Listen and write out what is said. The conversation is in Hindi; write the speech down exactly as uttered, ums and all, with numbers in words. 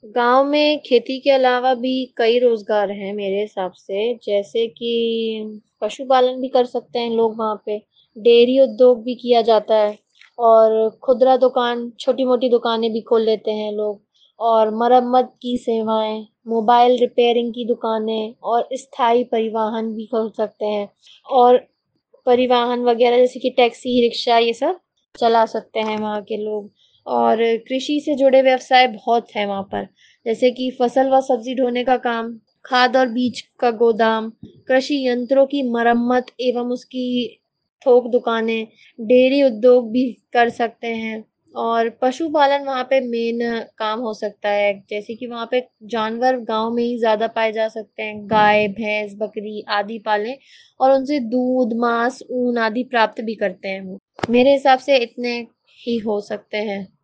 गाँव में खेती के अलावा भी कई रोज़गार हैं मेरे हिसाब से, जैसे कि पशुपालन भी कर सकते हैं लोग वहाँ पे, डेयरी उद्योग भी किया जाता है और खुदरा दुकान, छोटी-मोटी दुकानें भी खोल लेते हैं लोग और मरम्मत की सेवाएँ, मोबाइल रिपेयरिंग की दुकानें और स्थायी परिवहन भी खोल सकते हैं और परिवहन वगैरह जैसे कि टैक्सी, रिक्शा ये सब चला सकते हैं वहाँ के लोग। और कृषि से जुड़े व्यवसाय बहुत हैं वहाँ पर, जैसे कि फसल व सब्जी ढोने का काम, खाद और बीज का गोदाम, कृषि यंत्रों की मरम्मत एवं उसकी थोक दुकानें, डेयरी उद्योग भी कर सकते हैं और पशुपालन वहाँ पे मेन काम हो सकता है। जैसे कि वहाँ पे जानवर गाँव में ही ज़्यादा पाए जा सकते हैं, गाय, भैंस, बकरी आदि पालें और उनसे दूध, मांस, ऊन आदि प्राप्त भी करते हैं वो। मेरे हिसाब से इतने ही हो सकते हैं।